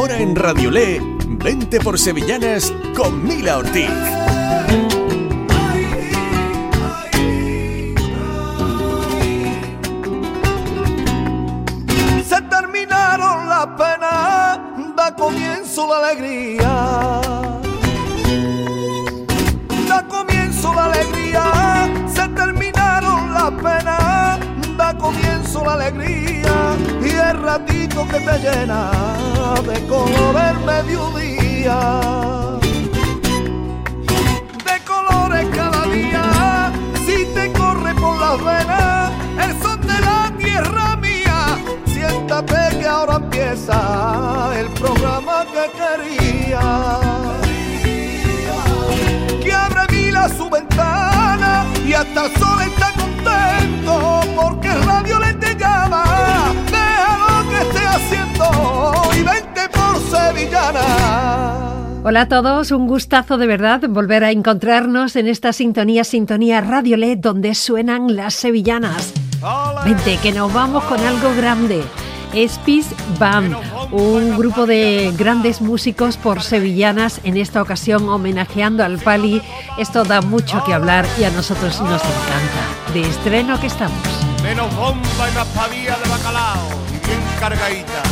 Ahora en Radiolé, Vente por Sevillanas con Mila Ortiz. Se terminaron las penas, da comienzo la alegría. Da comienzo la alegría, se terminaron las penas, da comienzo la alegría. Y el ratito que te llena de color el mediodía, de colores cada día, si te corre por las venas el son de la tierra mía. Siéntate que ahora empieza el programa que quería. Que abre Mila su ventana y hasta el sol está contento porque el radio le te llama. Deja lo que esté haciendo y vente por Sevillana. Hola a todos, un gustazo de verdad volver a encontrarnos en esta sintonía Radiolé, donde suenan las sevillanas. Vente, que nos vamos con algo grande. Espis Band, un grupo de grandes músicos por sevillanas, en esta ocasión homenajeando al Pali. Esto da mucho que hablar y a nosotros nos encanta. De estreno que estamos. Menos bomba y más pavía de bacalao y bien cargadita.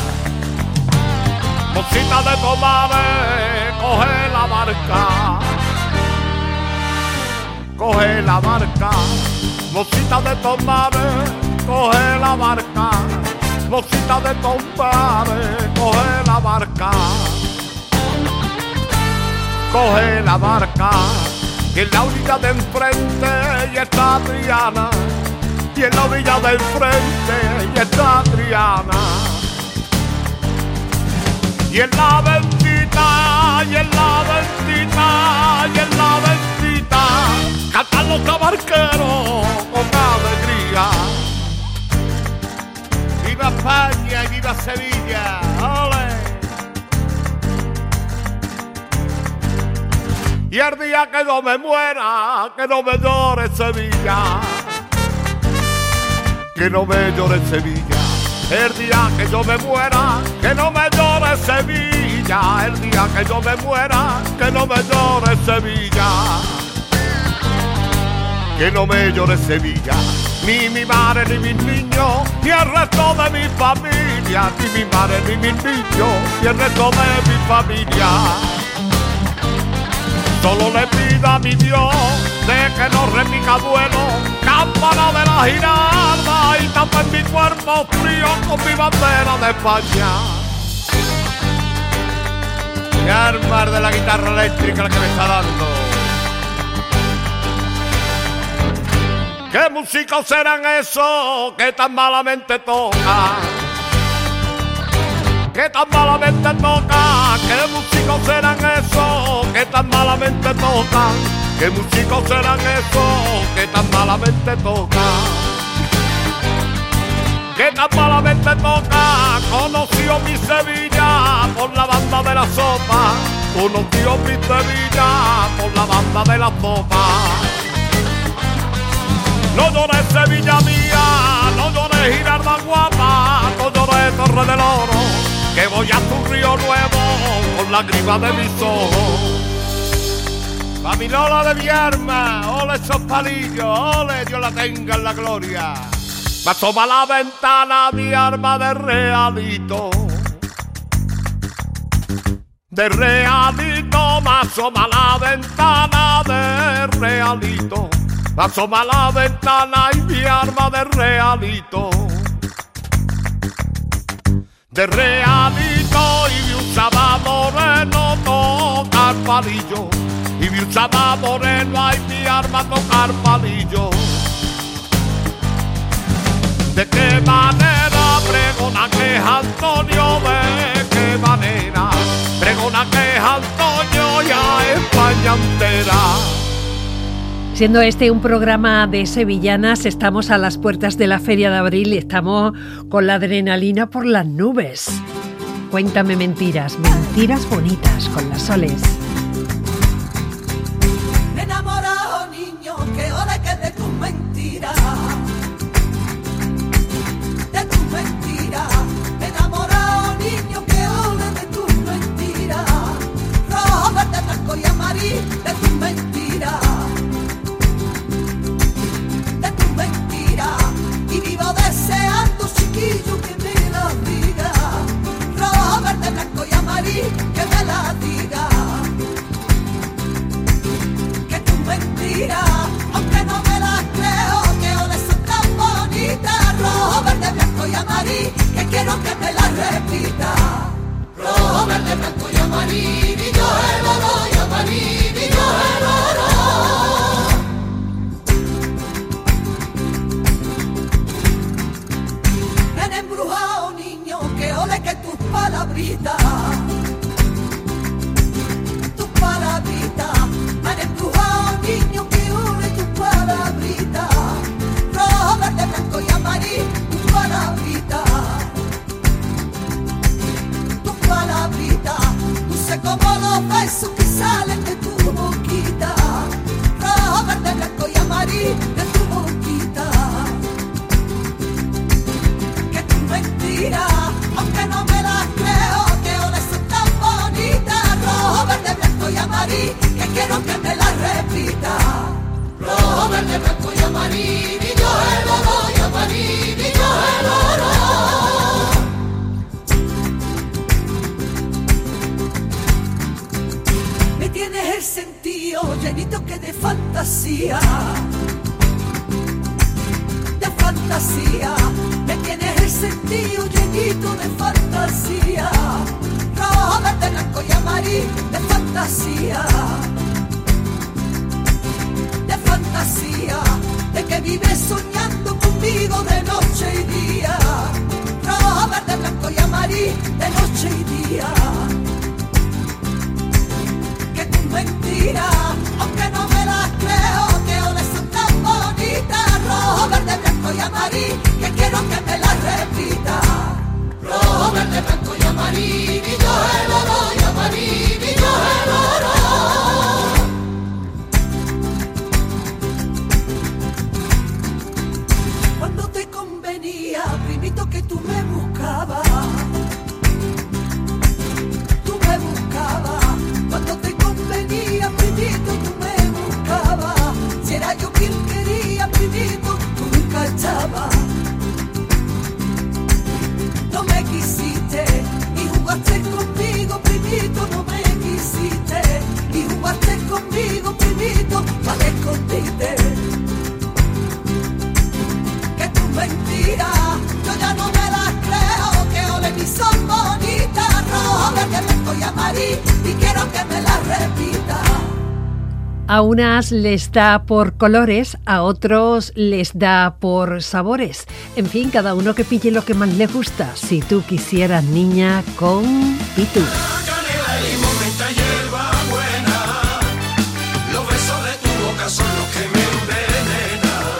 Mocita de tomate, coge la barca. Coge la barca. Mocita de tomate, coge la barca. Mocita de tomate, coge la barca. Coge la barca. Y en la orilla de enfrente y está Triana. Y en la orilla del frente y está Triana. Y en la bendita, y en la bendita, y en la bendita, cantan los tabarqueros con alegría. ¡Viva España y viva Sevilla! ¡Ole! Y el día que no me muera, que no me llore Sevilla. Que no me llore Sevilla. El día que yo me muera, que no me llore Sevilla. El día que yo me muera, que no me llore Sevilla. Que no me llore Sevilla. Ni mi madre ni mis niños, ni el resto de mi familia. Ni mi madre ni mis niños, ni el resto de mi familia. Solo le pido a mi Dios de que no repica duelo, campana de la giralda y tapa en mi cuerpo frío con mi bandera de España. Y armar de la guitarra eléctrica la que me está dando. ¿Qué músicos serán esos que tan malamente tocan? Que tan malamente tocan, qué músicos serán esos que tan malamente tocan, qué músicos serán esos que tan malamente tocan, que tan malamente tocan. Conoció mi Sevilla por la banda de la sopa, conoció mi Sevilla por la banda de la sopa. No llores Sevilla mía, no llores Giralda guapa, no llores Torre del Oro, que voy a tu Río Nuevo con la grima de mis ojos. Pa' mi Lola de Vierma, ole esos palillos, ole Dios la tenga en la gloria. Me asoma la ventana mi arma de realito. De realito, me asoma la ventana de realito. Me asoma la ventana y mi arma de realito. De realito y vi un sábado moreno tocar palillo. Y vi un sábado moreno ay mi arma tocar palillo. ¿De qué manera pregona que es Antonio? ¿De qué manera pregona que es Antonio y a España entera? Siendo este un programa de sevillanas, estamos a las puertas de la Feria de Abril y estamos con la adrenalina por las nubes. Cuéntame mentiras, mentiras bonitas con las Soles. Me he enamorado, niño, que ole que de tus mentiras. De tus mentiras. Me he enamorado, niño, que ole de tus sentido llenito que de fantasía. De fantasía, me tienes el sentido llenito de fantasía. Rojo, verde, blanco y amarillo, de fantasía. De fantasía, de que vives soñando conmigo de noche y día. Rojo, verde, blanco y amarillo, de noche y día. Que tus mentiras, aunque no me las creo, que ahora son tan bonitas. Rojo, verde, blanco y amarillo, que quiero que me las repita. Rojo, verde, blanco y amarillo, el oro y amarillo, el oro. Cuando te convenía, primito, que tú me buscabas. Tú me buscabas. Cuando te convenía, primito, tú me buscabas. Si era yo quien quería, primito, tú nunca echabas. No me quisiste y jugaste conmigo, primito, no me quisiste y jugaste conmigo, primito, para escondite. Que tus mentiras, yo ya no me las creo, que ole ni son bonitas. Rojo, verde, blanco y amarillo, y quiero que me las repita. A unas les da por colores, a otros les da por sabores. En fin, cada uno que pille lo que más le gusta. Si tú quisieras, niña, con Pitu. Canela y momenta hierba buena, los besos de tu boca son los que me envenenan.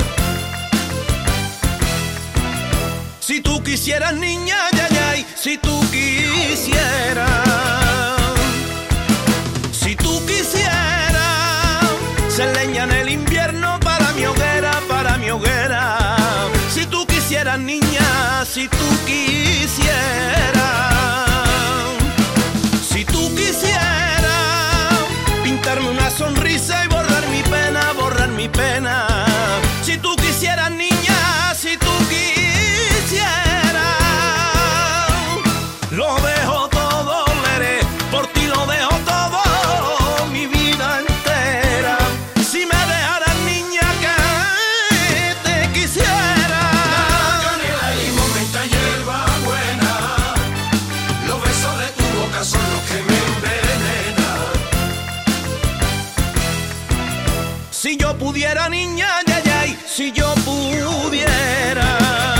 Si tú quisieras, niña, yayay, si tú quisieras. Si tú quisieras ser leña en el invierno para mi hoguera, para mi hoguera. Si tú quisieras, niña, si tú quisieras. Si tú quisieras pintarme una sonrisa y borrar mi pena, borrar mi pena. Si tú quisieras, niña, si tú quisieras. Lo dejo todo, Leré, por ti lo dejo todo, mi vida entera. Si me dejaras, niña, que te quisiera. Canela y momenta hierba buena, los besos de tu boca son los que me envenenan. Si yo pudiera, niña, yayay, si yo pudiera.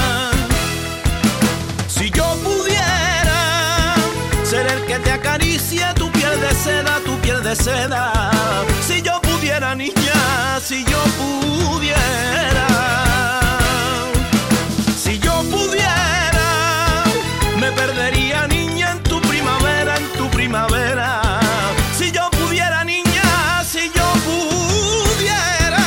Si yo pudiera ser el que te acaricia tu piel de seda, tu piel de seda. Si yo pudiera, niña, si yo pudiera. Si yo pudiera, me perdería, niña, en tu primavera, en tu primavera. Si yo pudiera, niña, si yo pudiera.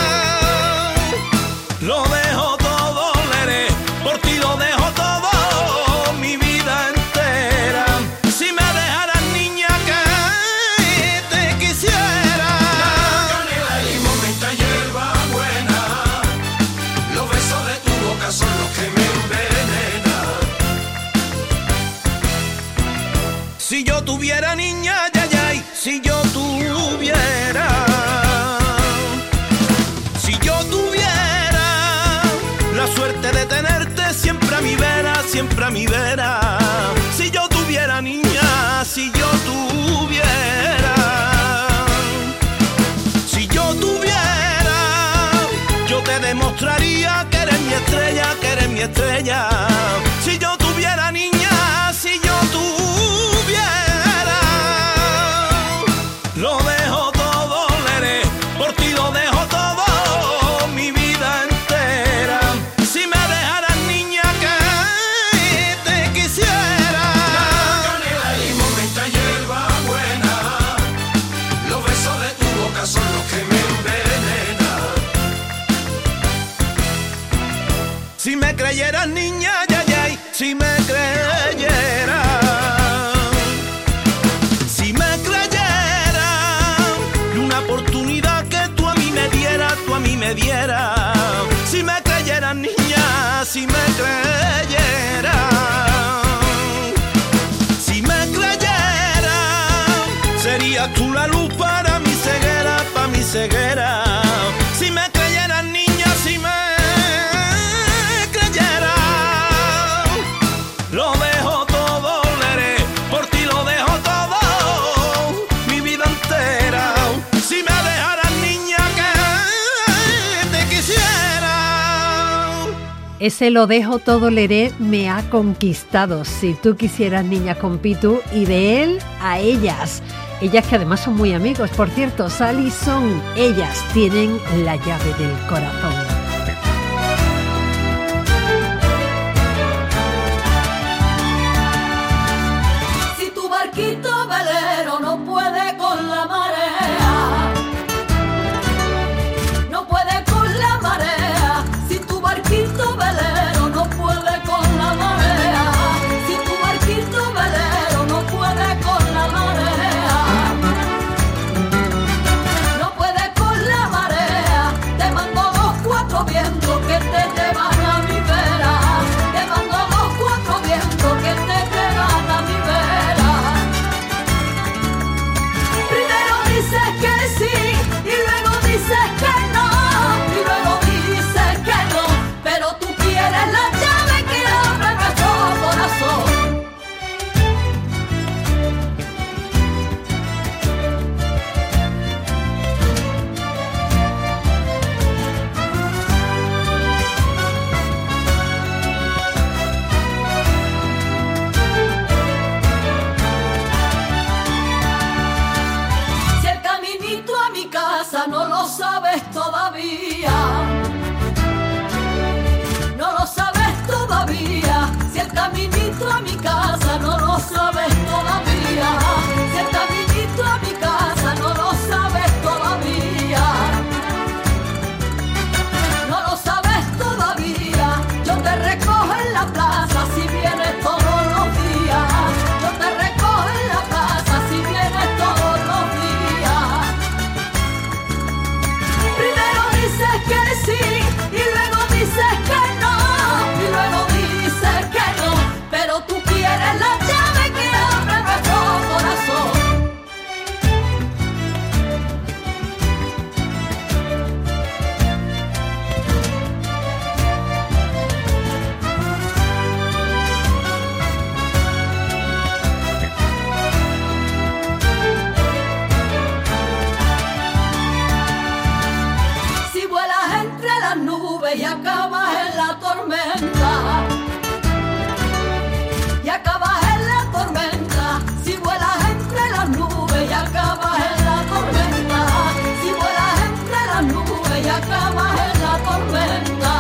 Lo dejo todo, Leré, por ti lo dejo todo, mi vida entera. Si me dejaras, niña, que te quisiera. Canela y momenta hierba buena, los besos de tu boca son los que me envenenan. Si yo tuviera, niña, yayay, si yo tuviera. Si yo tuviera la suerte de tenerte siempre a mi vera, siempre a mi vera. Si yo tuviera, niña, si yo tuviera. Si yo tuviera, yo te demostraría que eres mi estrella, que eres mi estrella. Si yo tuviera, niña, si yo tuviera. Lo dejo todo, Leré, por ti lo dejo todo, mi vida entera. Si me dejaras, niña, que te quisiera. Canela y momenta hierba buena, los besos de tu boca son los que me envenenan. Si me creyeras, niña, yayay, si me creyeras. Si me creyeras, y una oportunidad que tú a mí me dieras, tú a mí me dieras. Si me creyeras, niña, si me creyeras. Si me creyeras, serías tú la luz para mi ceguera, ceguera. Si me creyeras, niña, si me creyeras, lo dejo todo, leré, por ti lo dejo todo, mi vida entera. Si me dejaras, niña, que te quisiera. Ese lo dejo todo, leré, me ha conquistado. Si tú quisieras, niña, con Pitu, y de él a ellas. Ellas que además son muy amigos, por cierto, Sal y Son. Ellas tienen la llave del corazón. Si tu barquito velero no puede con la marea, no puede con la marea. Si tu barquito velero no puede con la marea, si tu barquito velero no puede con la marea, vientos que te llevan a mi vera, te mando los cuatro vientos que te llevan a mi vera. Primero dices que sí y luego dices que no, y luego dices que no, pero tú quieres la llave que abre nuestro corazón. No lo sabes todavía, no lo sabes todavía. Si el caminito a mi casa no lo sabes todavía, si el caminito a mi casa no lo sabes todavía, no lo sabes todavía. Yo te recojo en la plaza si vienes todos los días, yo te recojo en la plaza si vienes todos los días. Primero dices que sí y luego dices que no, y luego dices que no, pero tú quieres la llave que abre nuestro corazón. Y acabas en la tormenta, y acabas en la tormenta. Si vuelas entre las nubes y acabas en la tormenta, si vuelas entre las nubes y acabas en la tormenta,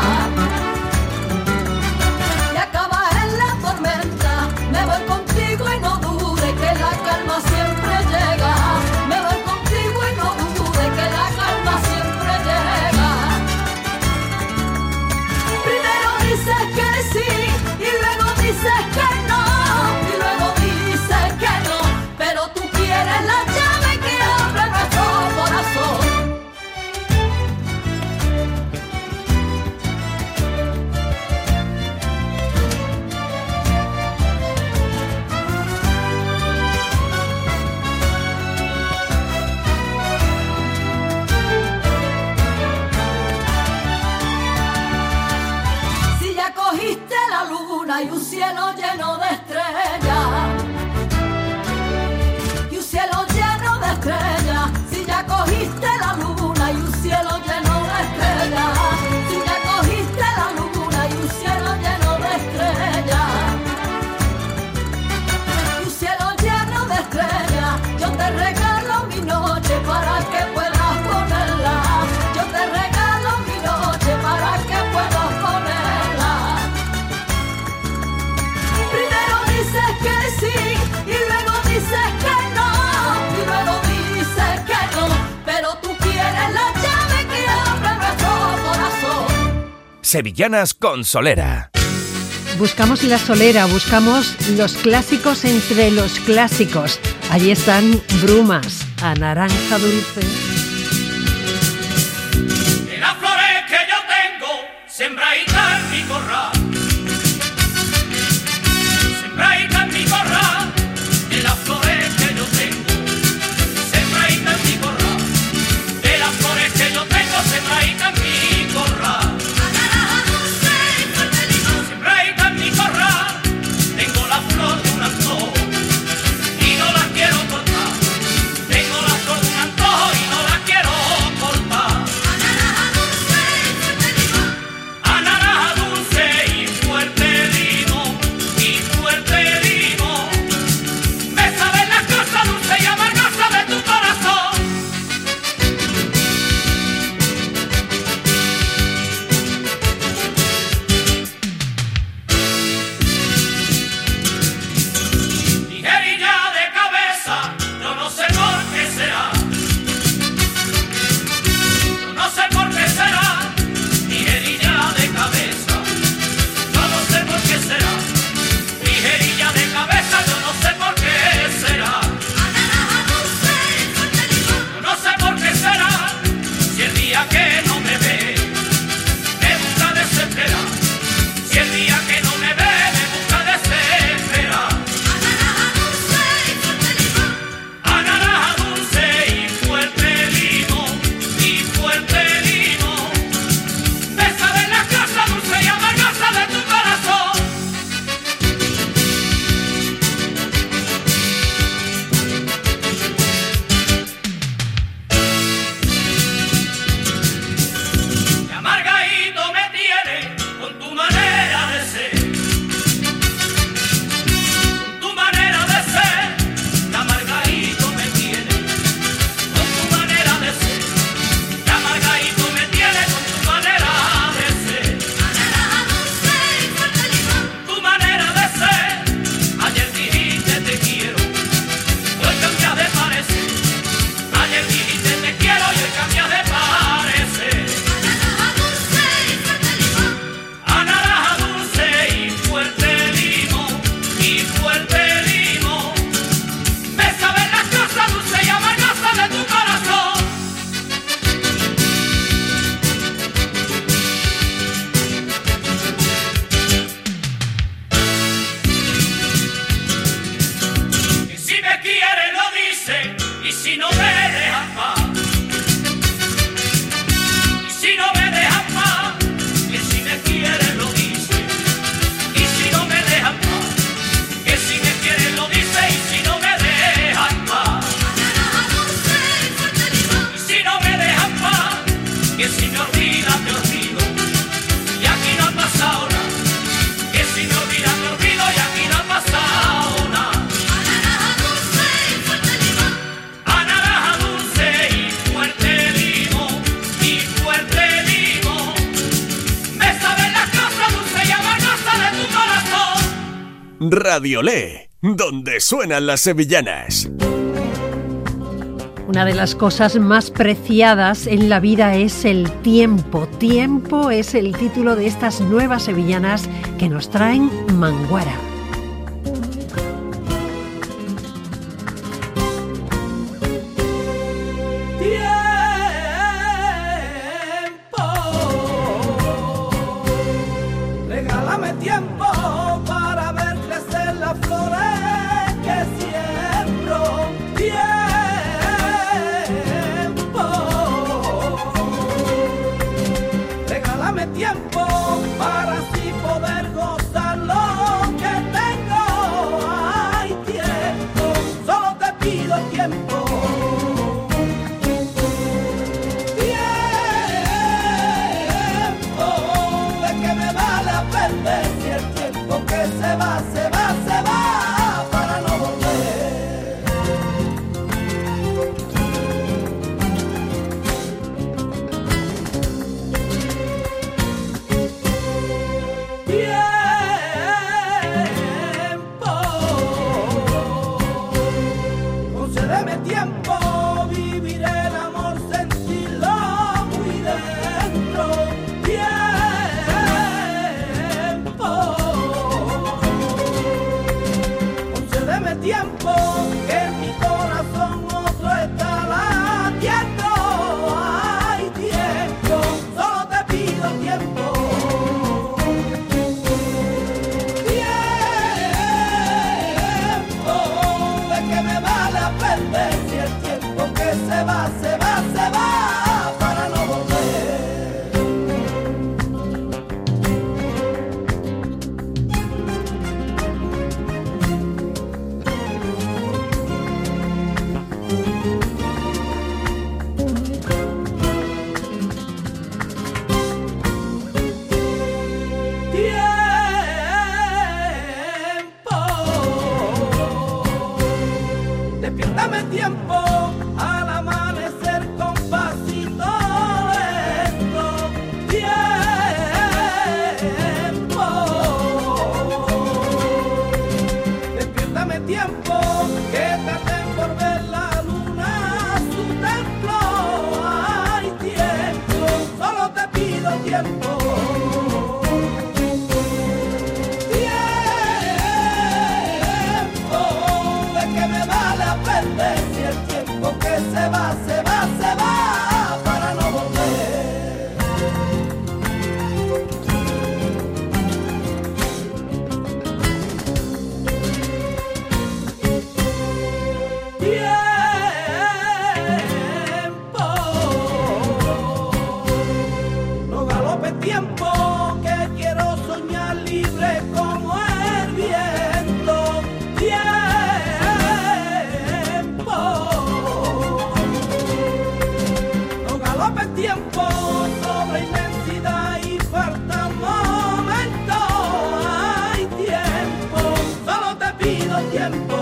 y acabas en la tormenta. Me voy contigo y no dudes que la calma siempre llega, me voy contigo y no dudes que la calma siempre llega. Dices que sí y luego dices que no, y luego dices que no, pero tú quieres la llave que abre nuestro corazón. Cogiste la luna y un cielo lleno de estrellas, y un cielo lleno de estrellas. Si ya cogiste la luna y un cielo lleno de estrellas, si ya cogiste la luna y un cielo lleno de estrellas, y un cielo lleno de estrellas, yo te regalo mi noche para que puedas ponerla, yo te regalo mi noche para que puedas ponerla. Dices que sí y luego dices que no, y luego dices que no, pero tú quieres la llave que abre nuestro corazón. Sevillanas con Solera. Buscamos la solera, buscamos los clásicos entre los clásicos. Allí están Brumas, a naranja dulce. De las flores que yo tengo, sembraditas en mi corral, sembraditas en mi corral, de las flores que yo tengo, sembraditas en mi corral, de las flores dice, y si no me dejas paz, y si no me dejas paz, que si me quieres lo dice, y si no me dejas paz, que si me quieres lo dice, y si no me dejas paz, y si no me dejas paz, que si me olvidas te olvido, y aquí no ha pasado nada, que si me olvidas te olvido, y aquí no ha pasado nada. A naranja dulce y fuerte limón, y fuerte limón, me saben las cosas dulces y amargosas de tu corazón. Radiolé, donde suenan las sevillanas. Una de las cosas más preciadas en la vida es el tiempo. Tiempo es el título de estas nuevas sevillanas que nos traen Manguara. Regálame tiempo para ver crecer las flores que siembro. Tiempo. Regálame tiempo para así poder gozar lo que tengo. Ay, tiempo, solo te pido tiempo. Si el tiempo que se va, se va, se va para no volver. Tiempo, concédeme tiempo, viviré el amor, sentirlo muy dentro. Concédeme tiempo, que en mi corazón otro está latiendo. Ay, tiempo, solo te pido tiempo. Tiempo, de que me vale a perder si el tiempo que se va, se va, se va para no volver. Despiértame tiempo al amanecer con pasito lento. Tiempo. Despiértame tiempo que traten por ver la luna a su templo. Ay, tiempo, solo te pido tiempo. Si el tiempo que se va, se va, se va para no volver. Tiempo, no galope tiempo, que quiero soñar libre como el viento. Tiempo sobre inmensidad y falta momento. Hay tiempo, solo te pido tiempo.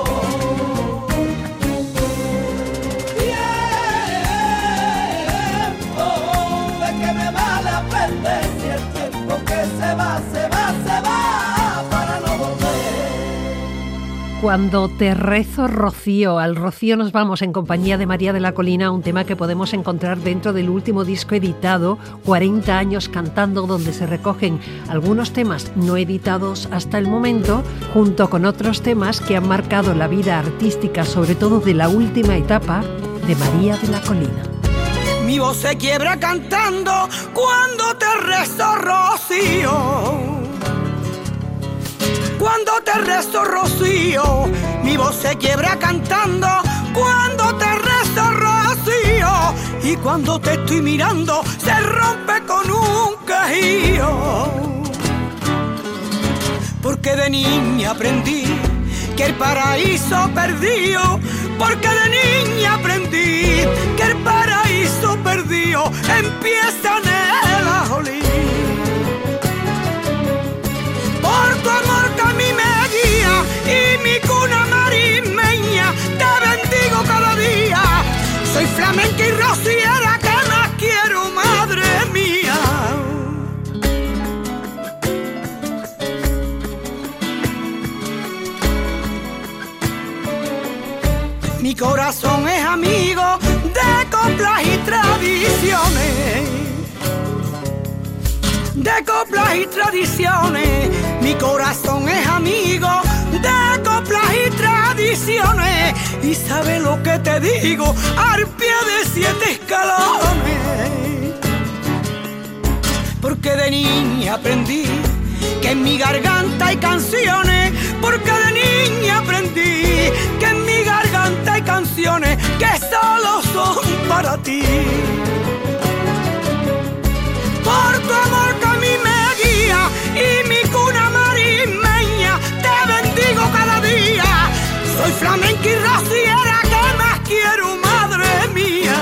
Tiempo, de que me vale a perder si el tiempo que se va, se va, se va para no volver. Cuando te rezo, Rocío. Al Rocío nos vamos en compañía de María de la Colina, un tema que podemos encontrar dentro del último disco editado, 40 años cantando, donde se recogen algunos temas no editados hasta el momento, junto con otros temas que han marcado la vida artística, sobre todo de la última etapa de María de la Colina. Mi voz se quiebra cantando cuando te rezo, Rocío. Cuando te rezo, Rocío, mi voz se quiebra cantando cuando cuando te estoy mirando se rompe con un quejío. Porque de niña aprendí que el paraíso perdido, porque de niña aprendí que el paraíso perdido empieza en el ajonjolí. Por tu amor que a mí me guía y mi cuna marismeña, te bendigo cada día. Soy flamenca y rociera que más quiero, madre mía. Mi corazón es amigo de coplas y tradiciones, de coplas y tradiciones. Mi corazón es amigo de coplas y tradiciones. Y sabe lo que te digo, al pie de 7 escalones. Porque de niña aprendí que en mi garganta hay canciones, porque de niña aprendí que en mi garganta hay canciones que solo son para ti. Por tu amor que a mí me guía y mi cuna marismeña, te bendigo cada día. Soy flamenca y rociera que más quiero, madre mía.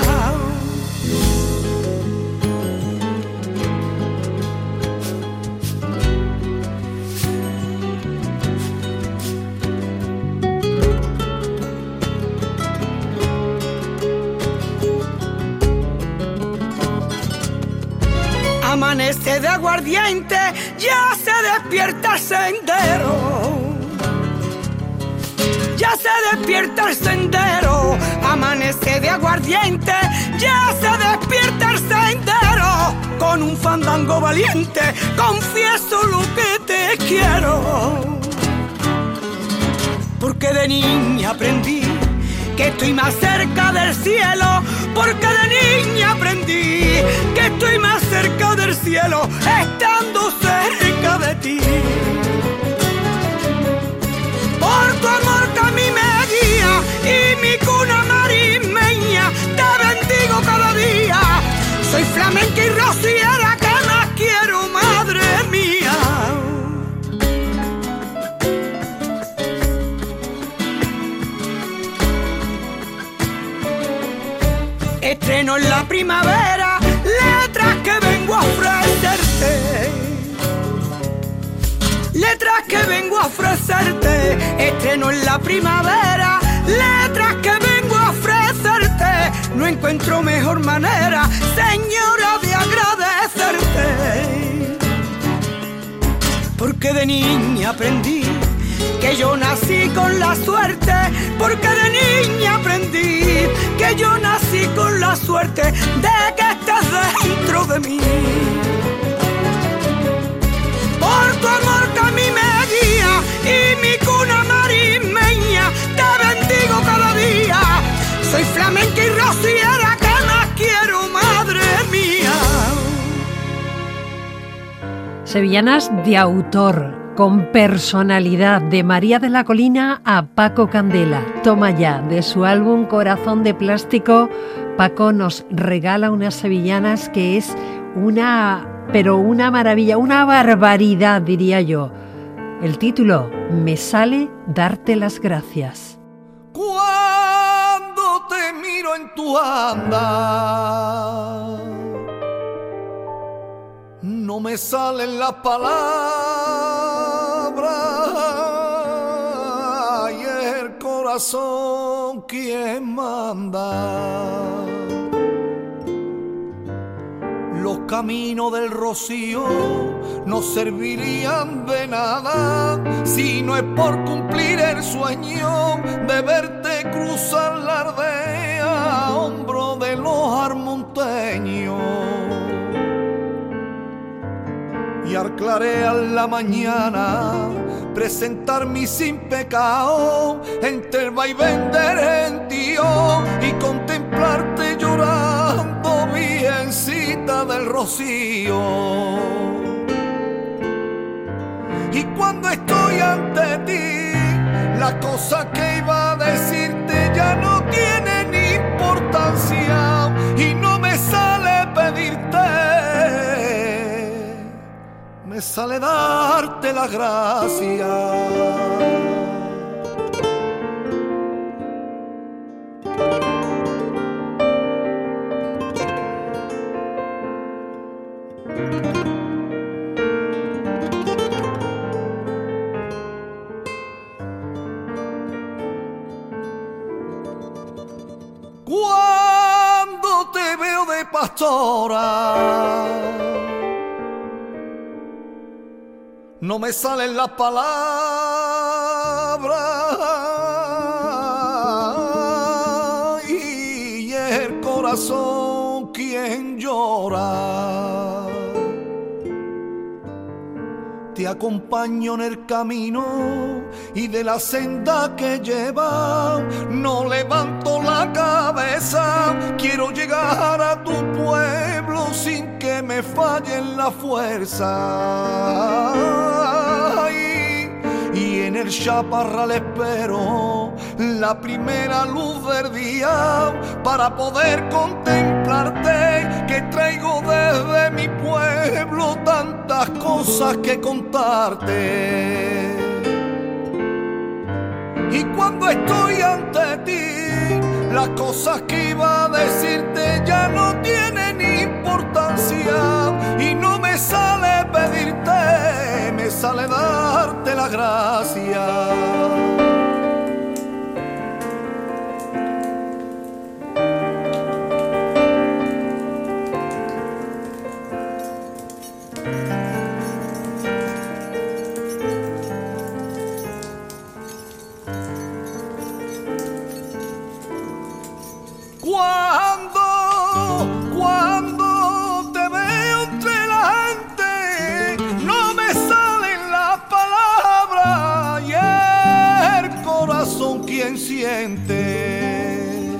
Amanece de aguardiente, ya se despierta el sendero. Ya se despierta el sendero. Amanece de aguardiente, ya se despierta el sendero. Con un fandango valiente, confieso lo que te quiero. Porque de niña aprendí que estoy más cerca del cielo, porque de niña aprendí que estoy más cerca del cielo estando cerca de ti. Por tu amor que a mí me guía y mi cuna marismeña, te bendigo cada día. Soy flamenca y rociera que más quiero, madre mía. Estreno en la primavera letras que vengo a ofrecerte, letras que vengo a ofrecerte. Estreno en la primavera letras que vengo a ofrecerte. No encuentro mejor manera, señora, de agradecerte. Porque de niña aprendí que yo nací con la suerte, porque de niña aprendí que yo nací con la suerte de que estés dentro de mí. Por tu amor que a mí me guía y mi cuna marismeña, te bendigo cada día. Soy flamenca y rociera que más quiero, madre mía. Sevillanas de autor, con personalidad, de María de la Colina a Paco Candela. Toma ya, de su álbum Corazón de Plástico, Paco nos regala unas sevillanas que es una maravilla, una barbaridad, diría yo. El título, Me sale darte las gracias. Cuando te miro en tu andar, no me salen las palabras y el corazón quien manda. Los caminos del rocío no servirían de nada si no es por cumplir el sueño de verte cruzar la aldea a hombro de los armonteños. Y al clarear la mañana presentar mi sin pecado entre el vaivén del gentío y contemplarte llorando, virgencita del rocío. Y cuando estoy ante ti, la cosa que iba a decirte ya no tiene ni importancia y no me me sale darte las gracias. Cuando te veo de pastora, no me salen las palabras y el corazón quien llora. Te acompaño en el camino y de la senda que lleva no levanto la cabeza. Quiero llegar a tu pueblo sin que me fallen la fuerza. Y en el chaparral espero la primera luz del día para poder contemplarte, que traigo desde mi pueblo tantas cosas que contarte. Y cuando estoy ante ti, las cosas que iba a decirte ya no tienen importancia y no me sale pedirte, me sale darte las gracias. Cuando te veo entre la gente, no me salen las palabras y el corazón quien siente.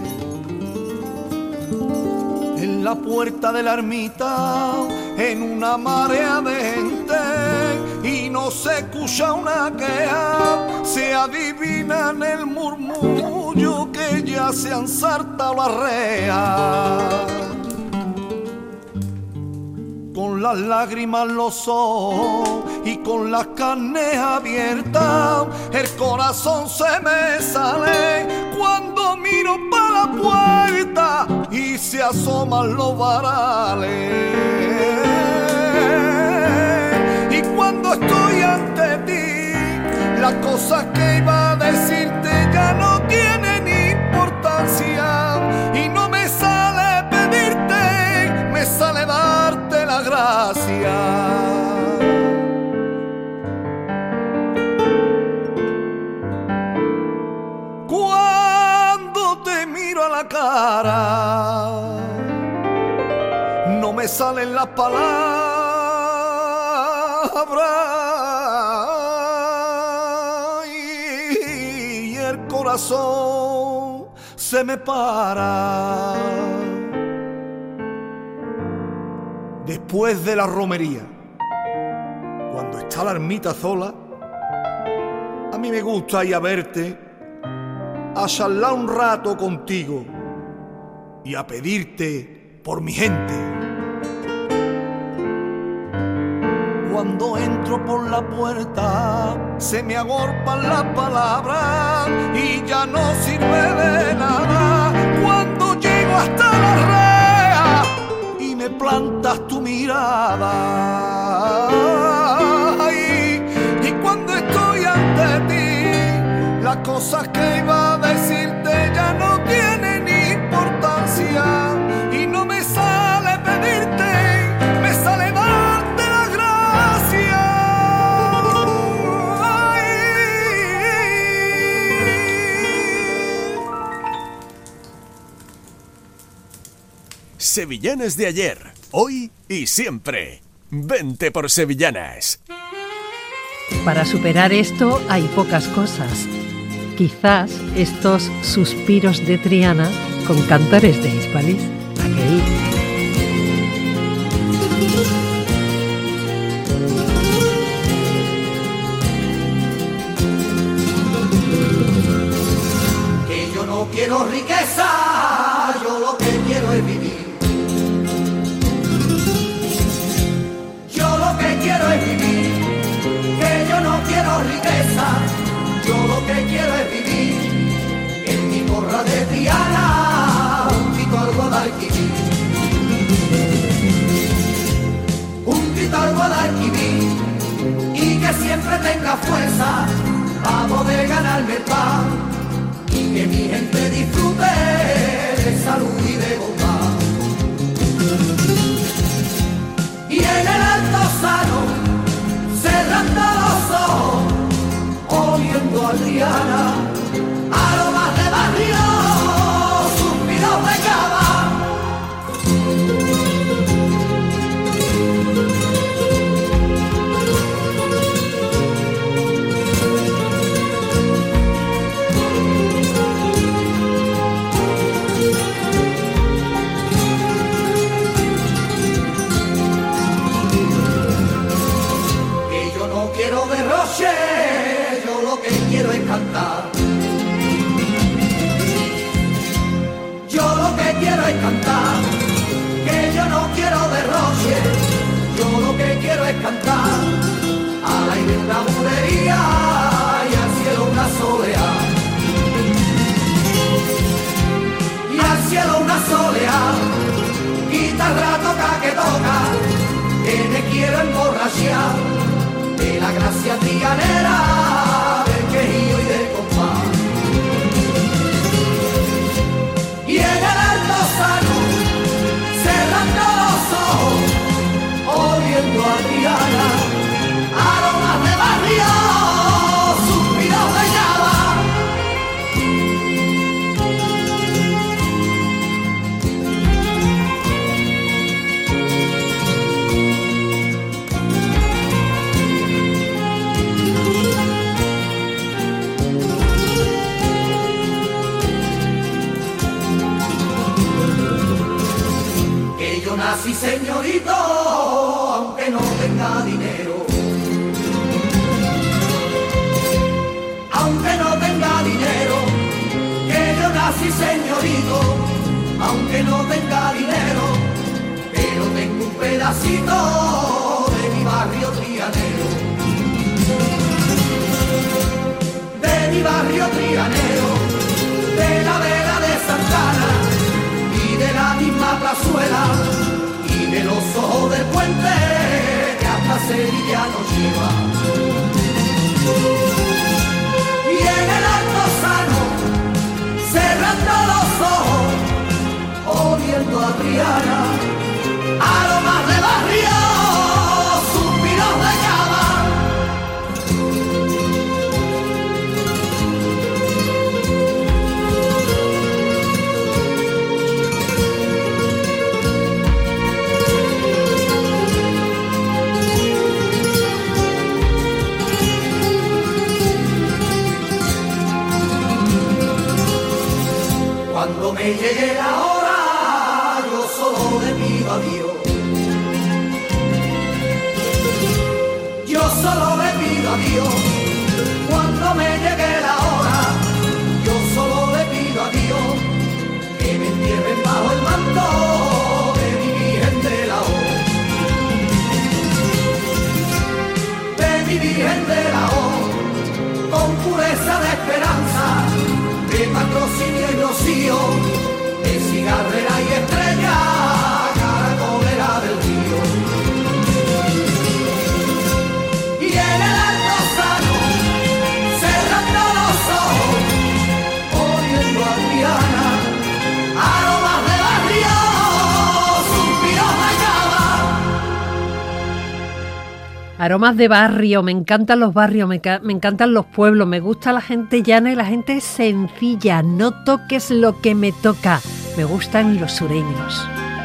En la puerta de la ermita, en una marea de gente, y no se escucha una queja, se adivina en el murmullo que ya se han saltado las reas. Con las lágrimas en los ojos y con las carnes abiertas, el corazón se me sale cuando miro para la puerta y se asoman los varales. Y cuando estoy ante ti, las cosas que iba a decirte ya no tienen importancia y no me sale pedirte, me sale darte las gracias. Cuando te miro a la cara, no me salen las palabras y el corazón se me para. Después de la romería, cuando está la ermita sola, a mí me gusta ir a verte, a charlar un rato contigo y a pedirte por mi gente. Cuando entro por la puerta se me agolpan las palabras y ya no sirve de nada. Cuando llego hasta la rea y me plantas tu mirada, y cuando estoy ante ti, las cosas que iba a decirte ya no tienen importancia y no me sale pedirte, me sale darte las gracias. Sevillanas de ayer, hoy y siempre. Vente por Sevillanas. Para superar esto hay pocas cosas. Quizás estos suspiros de Triana con cantares de Hispalis. Aquel. Que yo no quiero riqueza, yo lo que quiero es vivir. Yo lo que quiero es vivir. tierra de Triana, un Tito al Guadalquivir. Un Tito al Guadalquivir, y que siempre tenga fuerza para poder ganarme el pan, y que mi gente disfrute de salud y de bondad. Y en el Altozano, cerrando los ojos, oliendo a Triana, aromas de barrio, suspiros de cava. Quiero derroche, yo lo que quiero es cantar. Yo lo que quiero es cantar, que yo no quiero derroche, yo lo que quiero es cantar. Al aire una bulería y al cielo una soleá. Y al cielo una soleá, guitarra toca que toca, que me quiero emborrachar de la gracia trianera, del quejío y del compás. Y en el Altozano, cerrando los ojos, oliendo a Triana, aromas de barrio, suspiros de llama. Nací señorito, aunque no tenga dinero. Aunque no tenga dinero, que yo nací señorito, aunque no tenga dinero, pero tengo un pedacito de mi barrio trianero. De mi barrio trianero, de la Vega de Santana y de la misma plazuela, y de los ojos del puente que hasta Sevilla nos lleva. Y en el Altozano, cerrando los ojos, oliendo a Triana, aromas de barrio, suspiros de cava. Cuando me llegue la hora, yo solo le pido a Dios. Yo solo le pido a Dios. Cuando me llegue la hora, yo solo le pido a Dios que me entierren bajo el manto de mi Virgen de la O. De mi Virgen de la O, con pureza de esperanza, de patrocinio y rocío, de cigarrera y estrella, caracolera del río. Y en el Altozano, cerrando los ojos, oliendo a Triana, aromas de barrio, suspiros de cava. Aromas de barrio, me encantan los barrios, me encantan los pueblos, me gusta la gente llana y la gente sencilla. No toques lo que me toca, me gustan los sureños.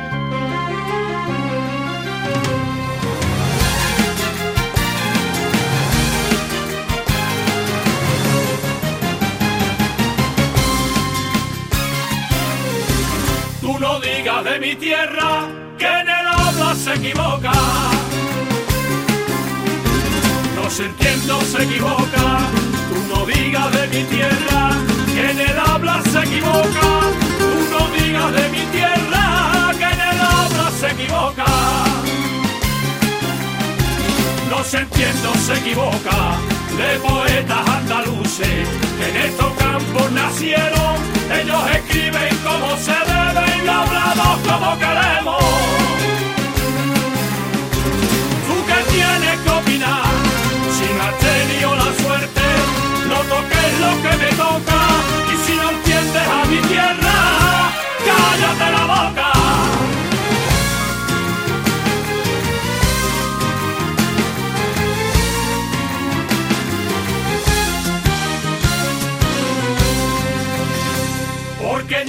Tú no digas de mi tierra que en el habla se equivoca. No se entiende, se equivoca. Tú no digas de mi tierra que en el habla se equivoca. Tú no digas de mi tierra que en el habla se equivoca. No se entiende, se equivoca. De poetas andaluces que en estos campos nacieron, ellos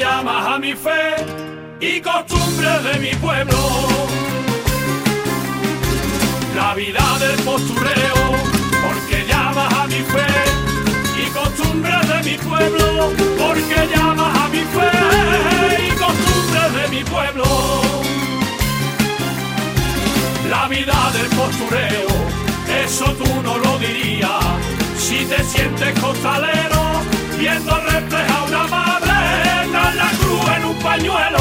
llamas a mi fe y costumbres de mi pueblo. La vida del postureo, porque llamas a mi fe y costumbres de mi pueblo, porque llamas a mi fe y costumbres de mi pueblo. La vida del postureo, eso tú no lo dirías si te sientes costalero viendo reflejar una madre tras la cruz en un pañuelo.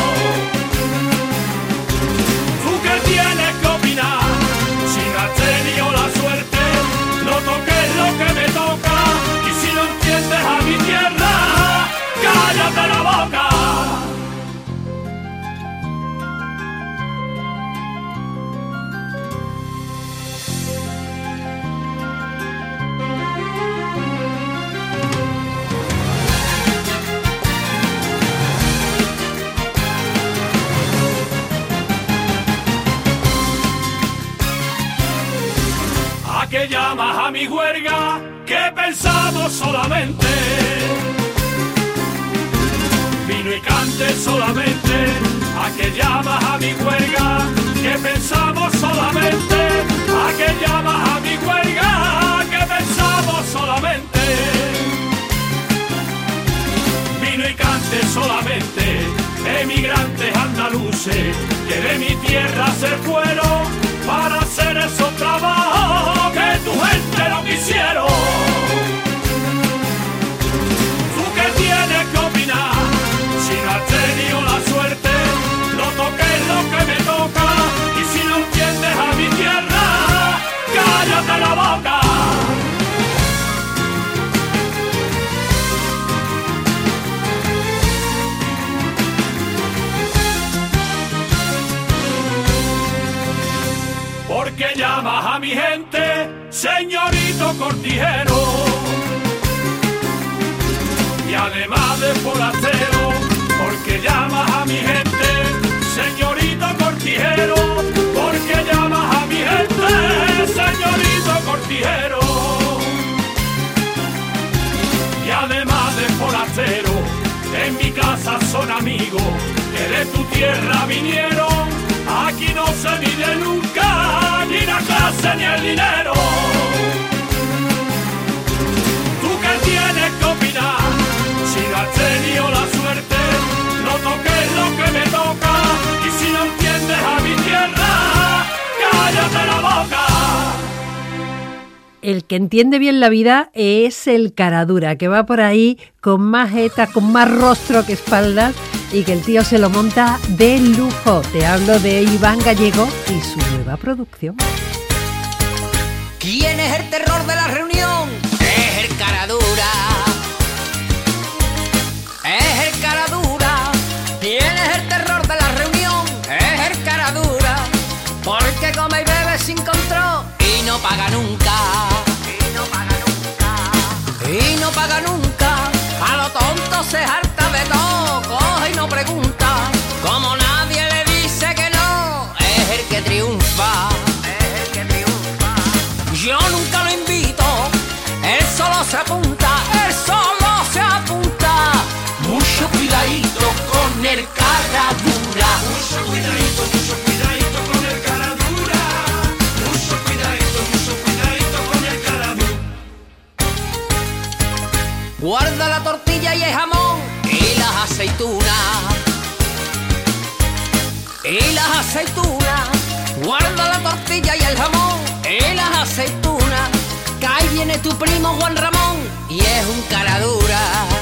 ¿Tú qué tienes que opinar? Si no has tenido la suerte, no toques lo que me toca, y si no entiendes a mi tierra, cállate la boca. Que llamas a mi huelga, que pensamos solamente, vino y cante solamente. A que llamas a mi huelga, que pensamos solamente, a que llamas a mi huelga, que pensamos solamente, vino y cante solamente. Emigrantes andaluces que de mi tierra se fueron para hacer esos trabajos que tu gente no quisieron. ¿Tú qué tienes que opinar? Si no has tenido la suerte, no toques lo que me toca, y si no entiendes a mi tierra, cállate la boca. Porque llamas a mi gente, señorito cortijero, y además de forastero, porque llamas a mi gente, señorito cortijero, porque llamas a mi gente, señorito cortijero, y además de forastero, en mi casa son amigos que de tu tierra vinieron. Aquí no se mide nunca ni la clase ni el dinero. ¿Tú qué tienes que opinar? Si no has tenido la suerte, no toques lo que me toca, y si no entiendes a mi tierra, cállate la boca. El que entiende bien la vida es el caradura, que va por ahí con más jeta, con más rostro que espaldas, y que el tío se lo monta de lujo. Te hablo de Iván Gallego y su nueva producción. ¿Quién es el terror de la reunión? Es el caradura. Es el caradura. ¿Quién es el terror de la reunión? Es el caradura. Porque come y bebe sin control y no paga nunca. Y no paga nunca. Y no paga nunca. A lo tonto se harta de todo. Coge y no pregunta. Como nadie le dice que no, es el que triunfa. Es el que triunfa. Yo nunca lo invito. Él solo se apunta. Él solo se apunta. Mucho cuidadito con el caradura. Mucho cuidadito con el caradura. Mucho cuidadito con el caradura. Guarda la tortilla y el jamón y las aceitunas. Y las aceitunas. Guarda la tortilla y el jamón y las aceitunas. Que ahí viene tu primo Juan Ramón y es un caradura.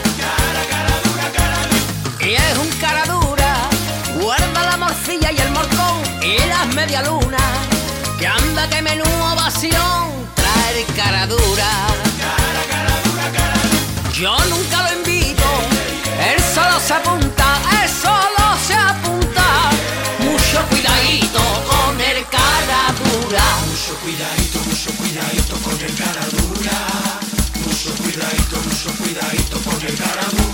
Y es un caradura. Guarda la morcilla y el morcón y las medialunas. Que anda que menú ovación trae caradura. Yo nunca lo invito. Él solo se apunta. Él solo se apunta. Mucho cuidadito con el caradura. Mucho cuidadito con el caradura. Mucho cuidadito con el caradura.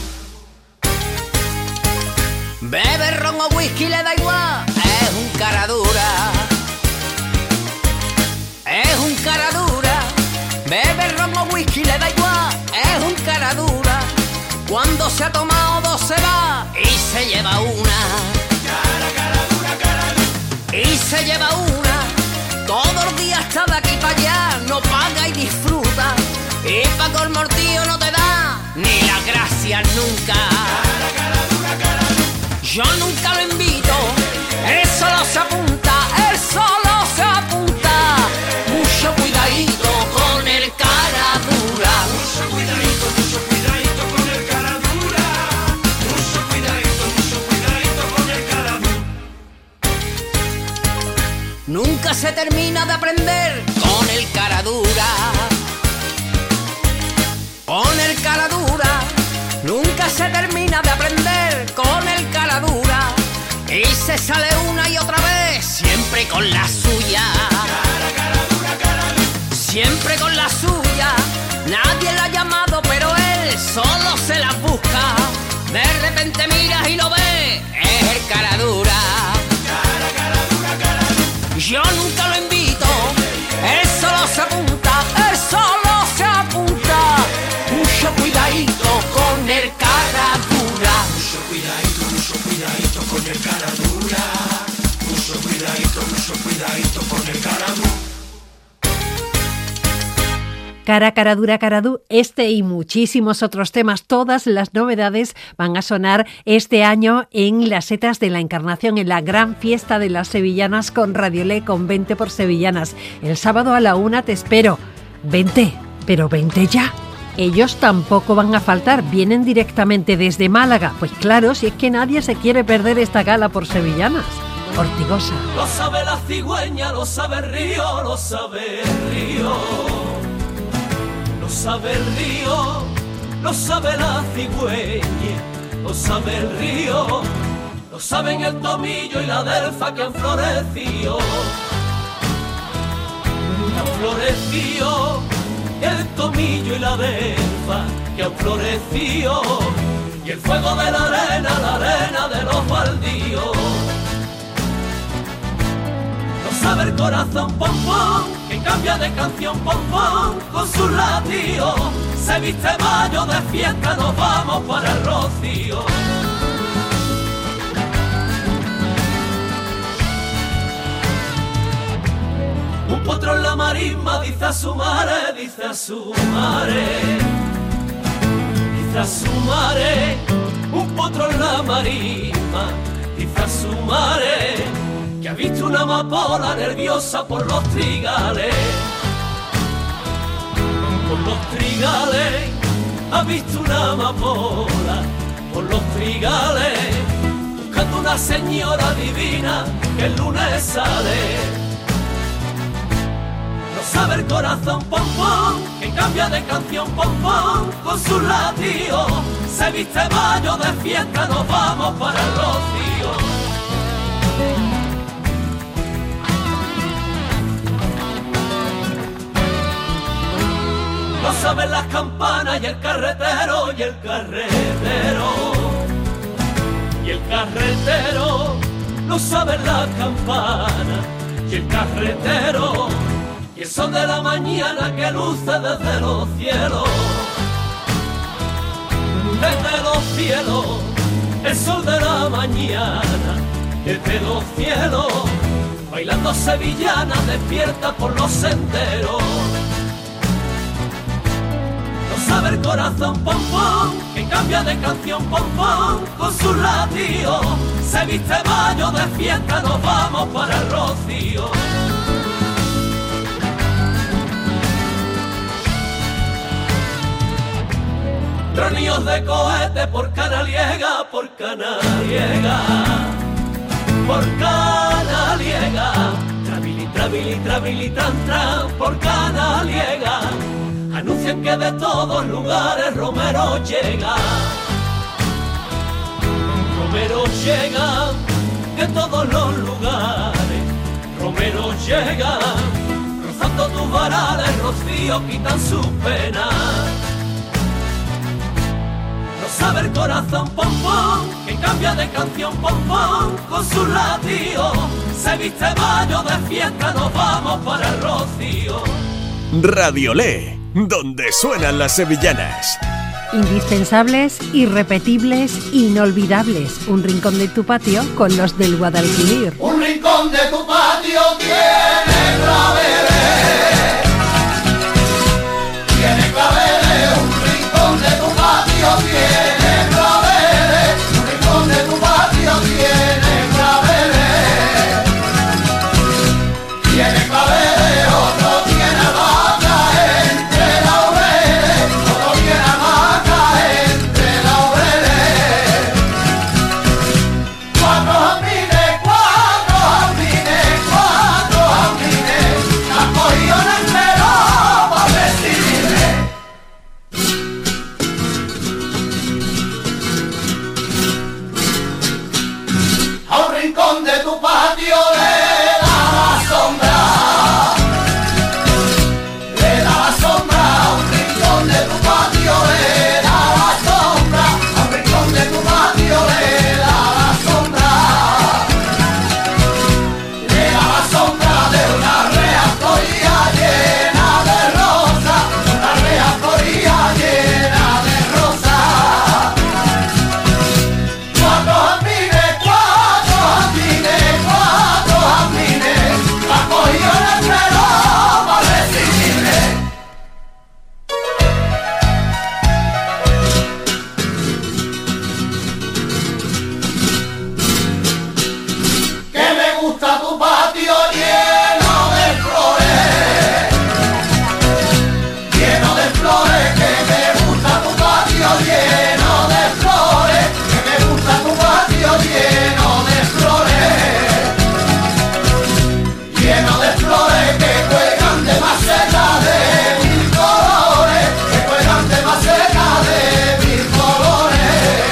Bebe ron o whisky le da igual. Es un caradura. Es un caradura. Bebe ron o whisky le da igual. Es un caradura. Cuando se ha tomado dos se va y se lleva una. Y se lleva una. Todos los días está de aquí para allá, no paga y disfruta. Y pa' colmo el tío no te da ni las gracias nunca. Yo nunca lo invito, él solo se apunta, él solo se apunta. Mucho cuidadito con el cara dura. Mucho cuidadito con el cara dura. Mucho cuidadito con el cara dura. Nunca se termina de aprender con el cara dura. Con el cara dura. Nunca se termina de aprender con el cara dura. Y se sale una y otra vez, siempre con la suya. Siempre con la suya. Nadie la ha llamado, pero él solo se la busca. De repente miras y lo ves, es el cara dura. Yo nunca lo invito, él solo se apunta, él solo se apunta. Mucho cuidadito con el cara dura. Mucho cuidadito con el cara dura. Mucho cuidadito con el cara dura. Cara dura, este y muchísimos otros temas, todas las novedades van a sonar este año en las Setas de la Encarnación, en la gran fiesta de las sevillanas con Radiolé, con Vente por Sevillanas. El sábado a la 1 te espero. Vente, pero vente ya. Ellos tampoco van a faltar, vienen directamente desde Málaga. Pues claro, si es que nadie se quiere perder esta gala por sevillanas. Ortigosa. Lo sabe la cigüeña, lo sabe el río, lo sabe el río. Lo sabe el río, lo sabe la cigüeña, lo sabe el río, lo saben el tomillo y la delfa que han florecido. Que han florecido, el tomillo y la delfa que han florecido. Y el fuego de la arena de los baldíos. Lo sabe el corazón pom pom, que cambia de canción pom pom con sus latidos. Se viste mayo de fiesta, nos vamos para el rocío. Un potro en la marisma dice a su madre, dice a su madre, dice a su madre. Un potro en la marisma dice a su madre que ha visto una amapola nerviosa por los trigales. Por los trigales, ha visto una amapola por los trigales, buscando una señora divina que el lunes sale. Lo sabe el corazón pom pom, que cambia de canción pom pom con sus latidos. Se viste mayo de fiesta, nos vamos para el rocío. Lo saben las campanas y el carretero, y el carretero, y el carretero. Lo saben las campanas y el carretero, y el sol de la mañana que luce desde los cielos. Desde los cielos, el sol de la mañana, desde los cielos, bailando sevillana despierta por los senderos. Sabe el corazón pom pom, que cambia de canción pom pom con sus latidos. Se viste mayo de fiesta, nos vamos para el rocío. Troníos de cohete por Canaliega, por Canaliega, por Canaliega. Trabili, trabili, trabili, tran, tran, por Canaliega. Anuncian que de todos lugares Romero llega. Romero llega de todos los lugares. Romero llega, rozando tus varales, rocío, quitan sus penas. Lo sabe el corazón pom pom, que cambia de canción pom pom con sus latidos. Se viste mayo de fiesta, nos vamos para el rocío. Radiolé, donde suenan las sevillanas. Indispensables, irrepetibles, inolvidables. Un rincón de tu patio con los del Guadalquivir. Un rincón de tu patio tiene claveles. Tiene claveles, un rincón de tu patio tiene claveles. Un rincón de tu patio tiene claveles. Tiene claveles, otro tiene vaca entre laureles. Otro tiene vaca entre laureles. Cuatro jardines, cuatro jardines, cuatro jardines. La cogió en el pelo para recibirme. A un rincón de tu patio le da la sombra. Le da la sombra, a un rincón de tu patio le da la sombra. A un rincón de tu patio le da la sombra. Le da la sombra de una rea florida llena de rosas. Una rea florida llena de rosas. Cuatro jardines, cuatro jardines, cuatro jardines. La cogió en el pelo para recibirme. Que me gusta tu patio lleno de flores. Lleno de flores, que me gusta tu patio lleno de flores. Que me gusta tu patio lleno de flores. Lleno de flores que cuelgan de maceta de mil colores. Que cuelgan de maceta de mil colores.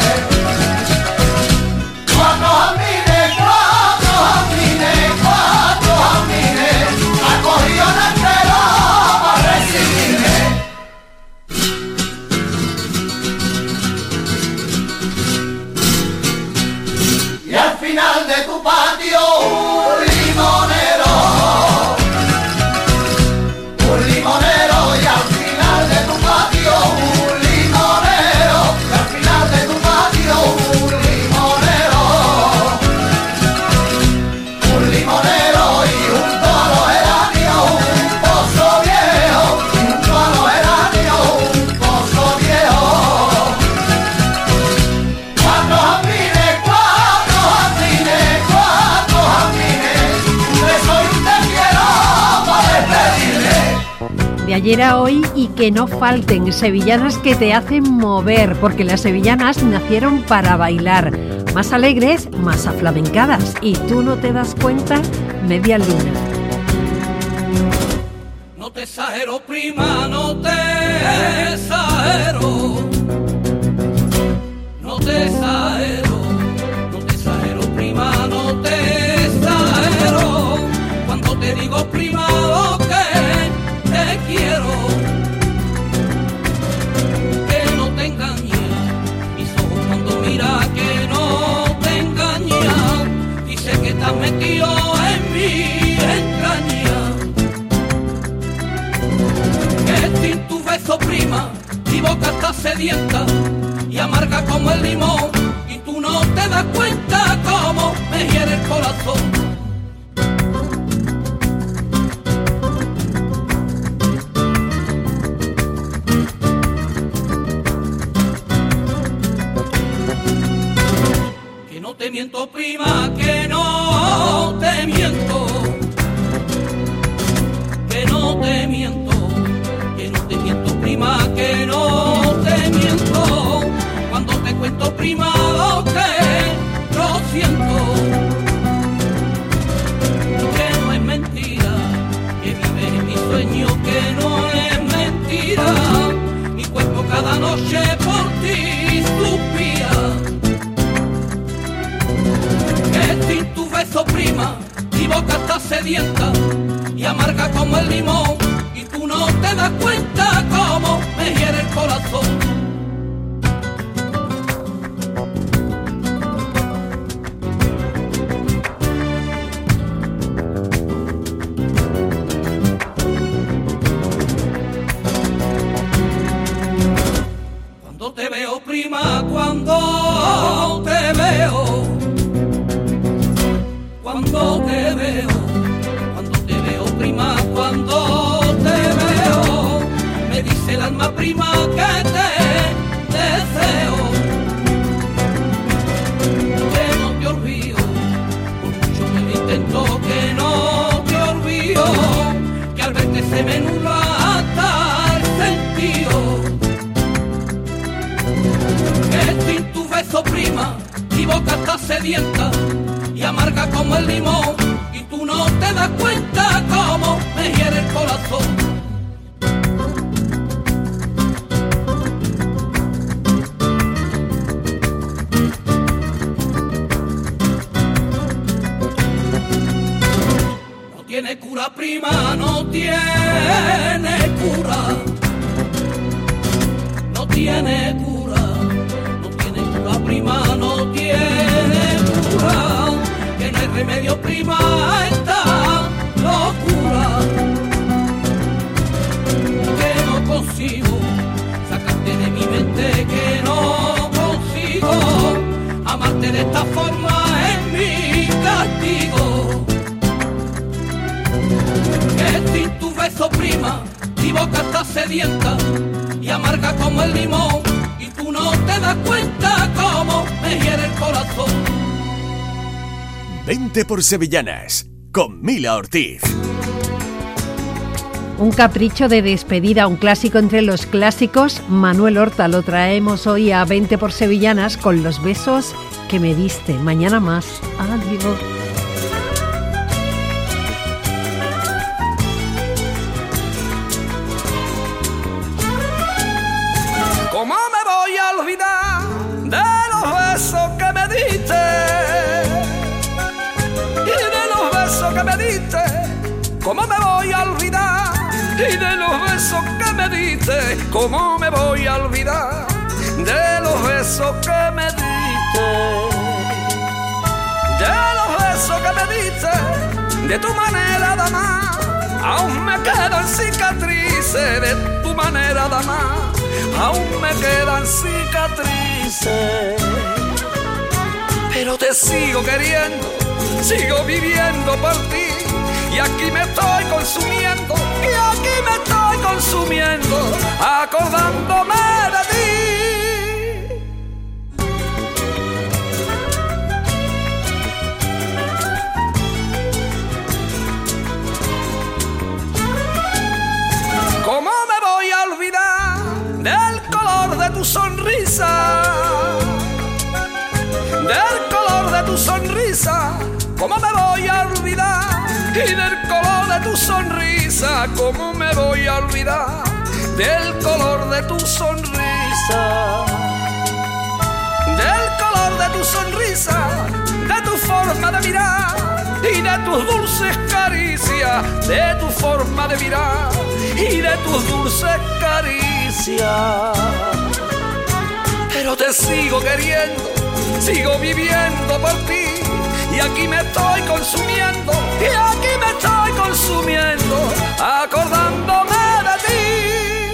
Cuatro jardines, cuatro jardines, cuatro jardines. La cogió en el pelo para recibirme. Y al final de tu patio un limonero. Un limonero y al final de tu patio un limonero. Y al final de tu patio un limonero. Un limonero y junto a los geranios un pozo viejo. Y junto a los geranios un pozo viejo. Cuatro jardines, cuatro jardines, cuatro jardines. Un beso y un te quiero para despedirme. De ayer a hoy y que no falten sevillanas que te hacen mover, porque las sevillanas nacieron para bailar. Más alegres, más aflamencadas. Y tú no te das cuenta, media luna. No te exagero, prima, no te exagero. No te exagero, no te exagero, prima, no te exagero. Cuando te digo, prima, lo que te quiero. Que no te engañe, mis ojos cuando mira que no te engaña. Dice que estás metido en mi entraña. Que sin tu beso, prima, mi boca está sedienta y amarga como el limón. Y tú no te das cuenta cómo me hiere el corazón. Que no te miento, prima, que no te miento. Que no te miento. Que no te miento, prima, que no te miento. Cuando te cuento, prima, lo que yo siento. Que no es mentira, que vives en mi sueño, que no es mentira. Mi cuerpo cada noche por ti suspira. Que sin tu beso, prima, mi boca está sedienta y amarga como el limón. Y tú no te das cuenta cómo me hiere el corazón. mi boca está sedienta y amarga como el limón, y tú no te das cuenta cómo me hiere el corazón. No tiene cura, prima, no tiene cura, no tiene cura, no tiene cura, prima, no tiene cura, que no hay remedio, prima, a esta locura, que no consigo sacarte de mi mente, que no consigo amarte de esta forma, es mi castigo. Que sin tu beso, prima, mi boca está sedienta y amarga como el limón, y tú no te das cuenta cómo me hiere el corazón. Vente por Sevillanas, con Mila Ortiz. Un capricho de despedida, un clásico entre los clásicos. Manuel Horta lo traemos hoy a 20 por Sevillanas con los besos que me diste. Mañana más. Adiós. ¿Cómo me voy a olvidar de los besos que me diste? Y de los besos que me diste. ¿Cómo me voy a olvidar? Y de los besos que me diste. ¿Cómo me voy a olvidar de los besos que me diste? De los besos que me diste, de tu manera de amar, aún me quedan cicatrices de tu manera de amar. Aún me quedan cicatrices, pero te sigo queriendo, sigo viviendo por ti, y aquí me estoy consumiendo, y aquí me estoy consumiendo, acordándome de ti. ¿Cómo me voy a olvidar del color de tu sonrisa? Del color de tu sonrisa, ¿cómo me voy a olvidar? Y del color de tu sonrisa, ¿cómo me voy a olvidar? Del color de tu sonrisa, del color de tu sonrisa, de tu forma de mirar y de tus dulces caricias, de tu forma de mirar y de tus dulces caricias. Pero te sigo queriendo, sigo viviendo por ti, y aquí me estoy consumiendo, y aquí me estoy consumiendo, acordándome de ti.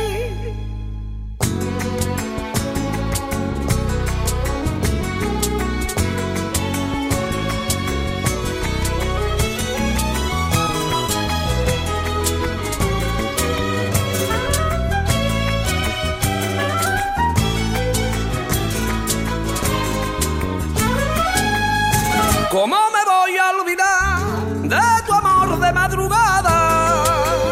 ¿Cómo me voy a olvidar de tu amor de madrugada?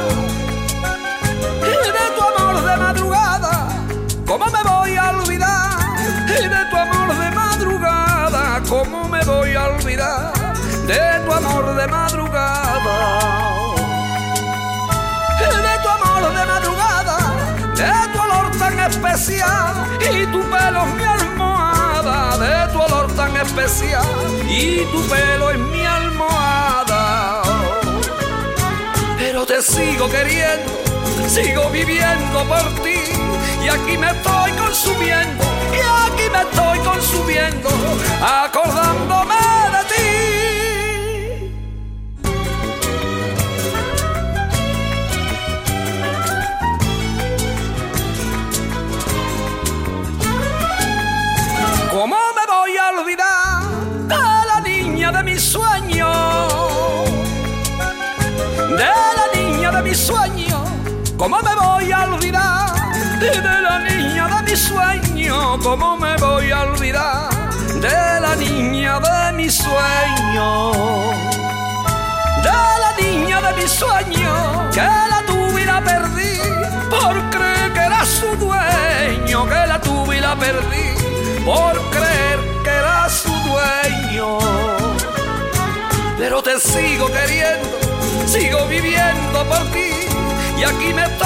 Y de tu amor de madrugada, ¿cómo me voy a olvidar? Y de tu amor de madrugada, ¿cómo me voy a olvidar? De tu amor de madrugada, y de tu amor de madrugada, de tu olor tan especial, y tu pelo es mi almohada, de tu olor tan especial, y tu pelo es mi almohada. Pero te sigo queriendo, sigo viviendo por ti, y aquí me estoy consumiendo, y aquí me estoy consumiendo, acordándome de ti. ¿Cómo me voy a olvidar de la niña de mis sueños? De la niña de mis sueños, ¿cómo me voy a olvidar? De la niña de mis sueños, ¿cómo me voy a olvidar? De la niña de mis sueños, de la niña de mis sueños, que la tuve y la perdí por creer que era su dueño, que la tuve y la perdí por creer que era su pero te sigo queriendo, sigo viviendo por ti, y aquí me